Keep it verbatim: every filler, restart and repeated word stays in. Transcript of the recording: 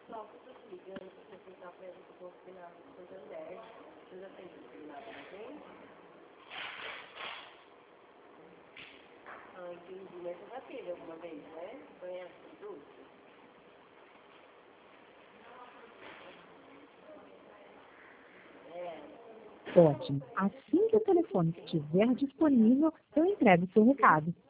Só que eu tô ligando pra você tentar pra gente confinar com o Santander. Você já tem confinado com a gente? Ah, entendi. Mas você já teve alguma vez, né? Conhece o produto? É. Ótimo. Assim que o telefone estiver disponível, eu entrego o seu recado.